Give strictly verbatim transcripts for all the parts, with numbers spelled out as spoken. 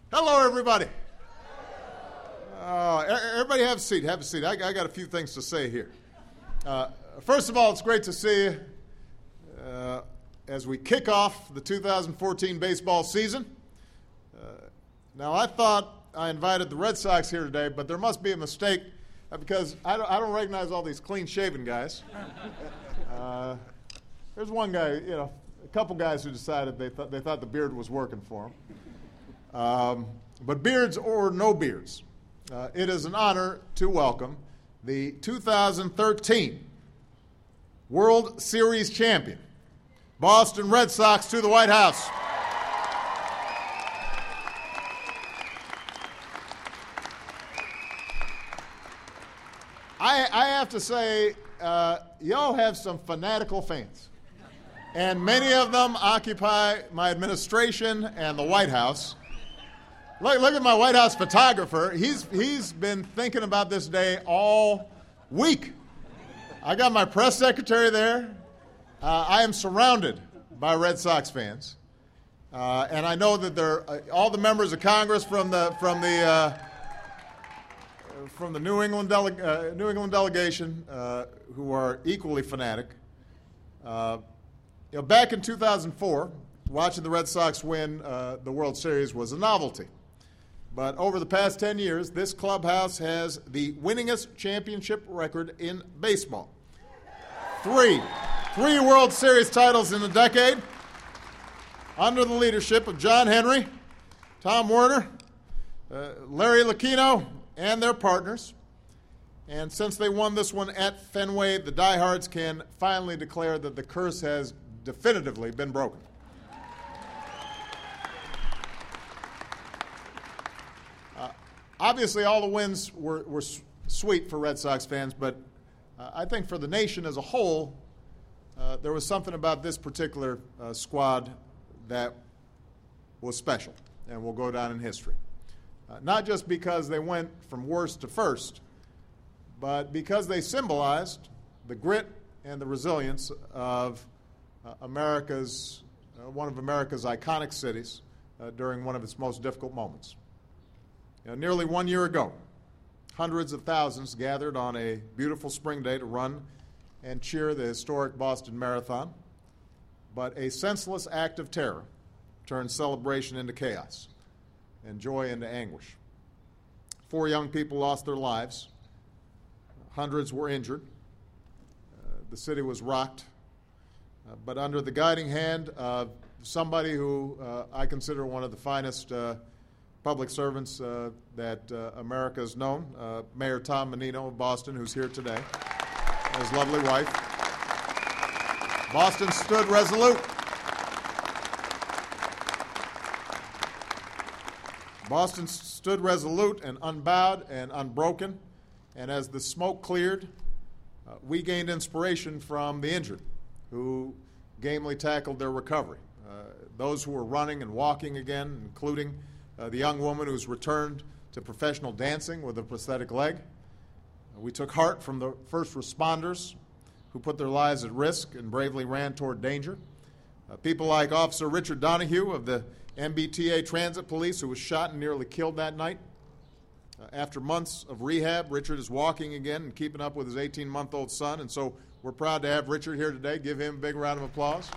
Hello, everybody. Uh, everybody have a seat. Have a seat. I, I got a few things to say here. Uh, first of all, it's great to see you uh, as we kick off the two thousand fourteen baseball season. Uh, now, I thought I invited the Red Sox here today, but there must be a mistake uh, because I don't, I don't recognize all these clean-shaven guys. Uh, there's one guy, you know, a couple guys who decided they thought they thought the beard was working for them. Um, but beards or no beards, uh, it is an honor to welcome the two thousand thirteen World Series champion, Boston Red Sox, to the White House. I, I have to say, uh, y'all have some fanatical fans, and many of them occupy my administration and the White House. Look, look at my White House photographer. He's, he's been thinking about this day all week. I got my press secretary there. Uh, I am surrounded by Red Sox fans. Uh, and I know that they're, uh, all the members of Congress from the, from the, uh, from the New England, dele- uh, New England delegation uh, who are equally fanatic. Uh, you know, back in two thousand four, watching the Red Sox win uh, the World Series was a novelty. But over the past ten years, this clubhouse has the winningest championship record in baseball. Three. Three World Series titles in a decade under the leadership of John Henry, Tom Werner, uh, Larry Lucchino, and their partners. And since they won this one at Fenway, the diehards can finally declare that the curse has definitively been broken. Obviously, all the wins were, were sweet for Red Sox fans, but uh, I think for the nation as a whole, uh, there was something about this particular uh, squad that was special and will go down in history. Uh, not just because they went from worst to first, but because they symbolized the grit and the resilience of uh, America's, uh, one of America's iconic cities uh, during one of its most difficult moments. You know, nearly one year ago, hundreds of thousands gathered on a beautiful spring day to run and cheer the historic Boston Marathon, but a senseless act of terror turned celebration into chaos and joy into anguish. Four young people lost their lives. Hundreds were injured. Uh, the city was rocked, uh, but under the guiding hand of somebody who uh, I consider one of the finest uh, public servants uh, that uh, America has known, uh, Mayor Tom Menino of Boston, who's here today, and his lovely wife. Boston stood resolute. Boston stood resolute and unbowed and unbroken, and as the smoke cleared, uh, we gained inspiration from the injured, who gamely tackled their recovery. Uh, those who were running and walking again, including Uh, the young woman who's returned to professional dancing with a prosthetic leg. Uh, we took heart from the first responders who put their lives at risk and bravely ran toward danger. Uh, people like Officer Richard Donahue of the M B T A Transit Police, who was shot and nearly killed that night. Uh, after months of rehab, Richard is walking again and keeping up with his eighteen-month-old son, and so we're proud to have Richard here today. Give him a big round of applause.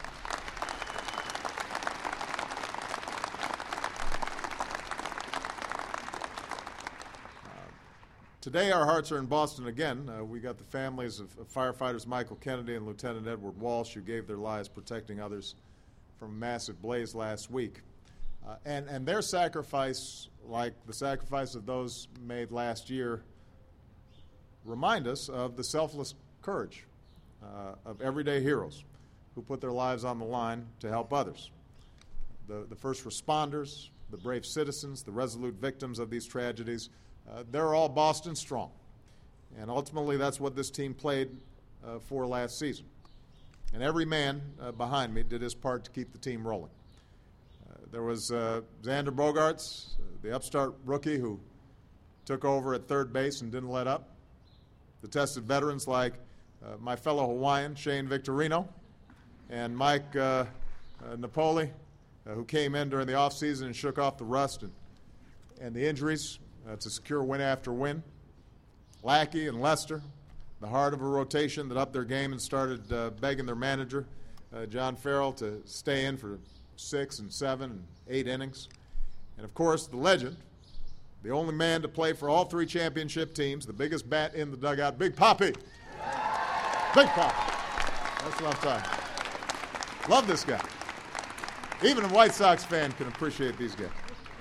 Today, our hearts are in Boston again. Uh, we got the families of, of firefighters Michael Kennedy and Lieutenant Edward Walsh, who gave their lives protecting others from a massive blaze last week. Uh, and, and their sacrifice, like the sacrifice of those made last year, remind us of the selfless courage uh, of everyday heroes who put their lives on the line to help others. The, the first responders, the brave citizens, the resolute victims of these tragedies, Uh, they're all Boston strong. And ultimately, that's what this team played uh, for last season. And every man uh, behind me did his part to keep the team rolling. Uh, there was uh, Xander Bogaerts, uh, the upstart rookie who took over at third base and didn't let up. The tested veterans like uh, my fellow Hawaiian, Shane Victorino, and Mike uh, uh, Napoli, uh, who came in during the offseason and shook off the rust and and the injuries uh, to secure win after win. Lackey and Lester, the heart of a rotation that upped their game and started uh, begging their manager, uh, John Farrell, to stay in for six and seven and eight innings. And, of course, the legend, the only man to play for all three championship teams, the biggest bat in the dugout, Big Papi. Big Papi. That's what I'm talking about. Love this guy. Even a White Sox fan can appreciate these guys.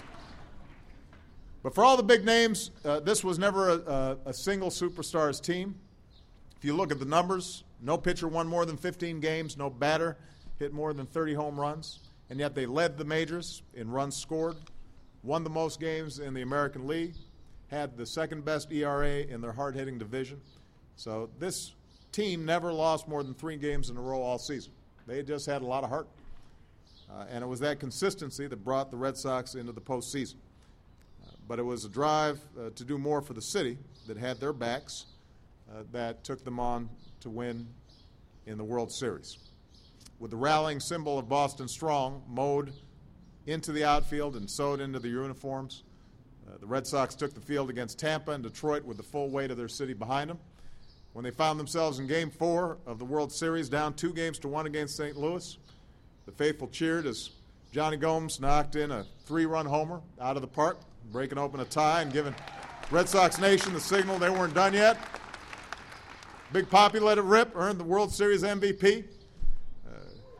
But for all the big names, uh, this was never a, a, a single superstar's team. If you look at the numbers, no pitcher won more than fifteen games, no batter hit more than thirty home runs, and yet they led the majors in runs scored, won the most games in the American League, had the second best E R A in their hard-hitting division. So this team never lost more than three games in a row all season. They just had a lot of heart. Uh, and it was that consistency that brought the Red Sox into the postseason. Uh, but it was a drive uh, to do more for the city that had their backs uh, that took them on to win in the World Series. With the rallying symbol of Boston Strong mowed into the outfield and sewed into the uniforms, uh, the Red Sox took the field against Tampa and Detroit with the full weight of their city behind them. When they found themselves in Game four of the World Series, down two games to one against Saint Louis, the faithful cheered as Johnny Gomes knocked in a three-run homer out of the park, breaking open a tie and giving Red Sox Nation the signal they weren't done yet. Big Papi let it rip, earned the World Series M V P. Uh,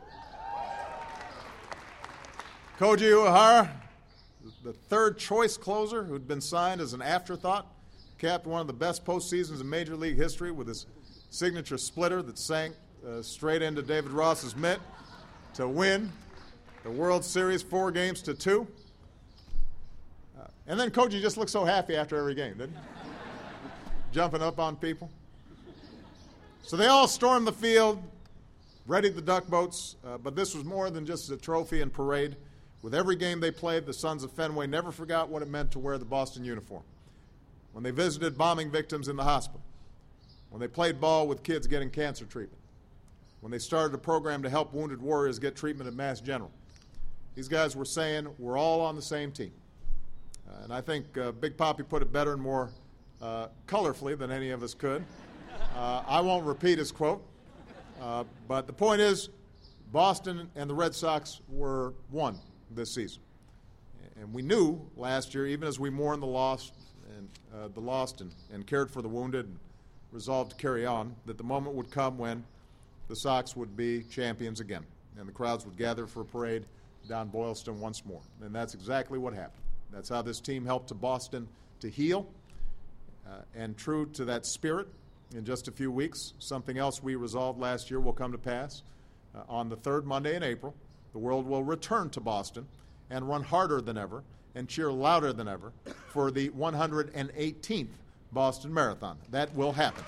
Koji Uehara, the third-choice closer who'd been signed as an afterthought, capped one of the best postseasons in Major League history with his signature splitter that sank uh, straight into David Ross's mitt to win the World Series four games to two. Uh, and then Koji just looked so happy after every game, didn't he? Jumping up on people. So they all stormed the field, readied the duck boats, uh, but this was more than just a trophy and parade. With every game they played, the Sons of Fenway never forgot what it meant to wear the Boston uniform. When they visited bombing victims in the hospital, when they played ball with kids getting cancer treatment, when they started a program to help wounded warriors get treatment at Mass General. These guys were saying, we're all on the same team. Uh, and I think uh, Big Papi put it better and more uh, colorfully than any of us could. Uh, I won't repeat his quote, uh, but the point is, Boston and the Red Sox were one this season. And we knew last year, even as we mourned the loss and uh, the lost and, and cared for the wounded and resolved to carry on, that the moment would come when the Sox would be champions again, and the crowds would gather for a parade down Boylston once more. And that's exactly what happened. That's how this team helped to Boston to heal. Uh, and true to that spirit, in just a few weeks, something else we resolved last year will come to pass. Uh, on the third Monday in April, the world will return to Boston and run harder than ever and cheer louder than ever for the one hundred eighteenth Boston Marathon. That will happen.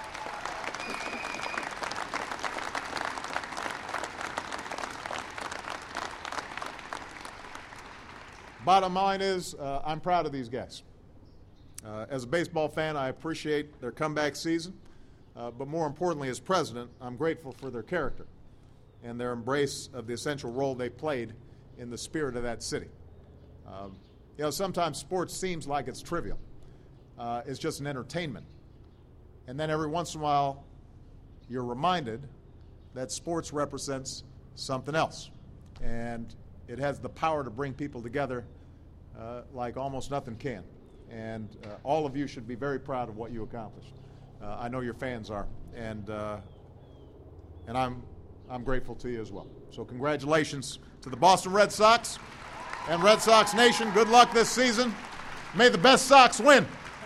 Bottom line is, uh, I'm proud of these guys. Uh, as a baseball fan, I appreciate their comeback season, uh, but more importantly, as president, I'm grateful for their character and their embrace of the essential role they played in the spirit of that city. Um, you know, sometimes sports seems like it's trivial. Uh, it's just an entertainment. And then every once in a while, you're reminded that sports represents something else. And it has the power to bring people together uh, like almost nothing can. And uh, all of you should be very proud of what you accomplished. Uh, I know your fans are, and uh, and I'm I'm grateful to you as well. So congratulations to the Boston Red Sox and Red Sox Nation. Good luck this season. May the best Sox win.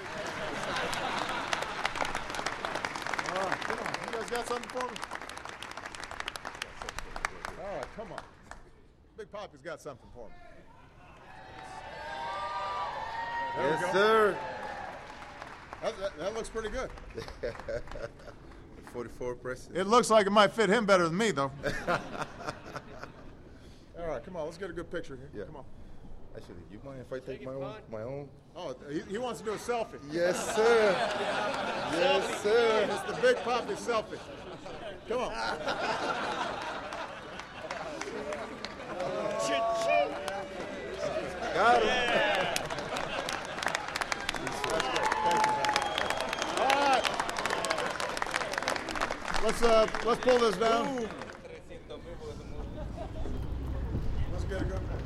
All right, come on. You guys got something for me? All right, come on. Big Papi's got something for me. There Yes, we go. sir. That, that, that looks pretty good. forty-four president. It looks like it might fit him better than me, though. All right, come on. Let's get a good picture here. Yeah. Come on. Actually, you mind if I take my own? My own? Oh, he, he wants to do a selfie. Yes, sir. Yes, sir. It's the Big Papi selfie. Come on. Got him. let's uh, let's pull this down. Let's get a good one.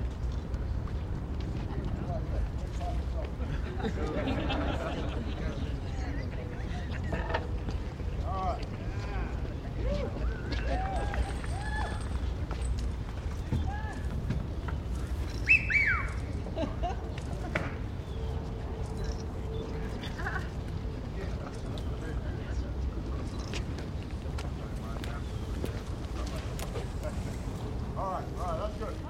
All right. All right, all right, that's good.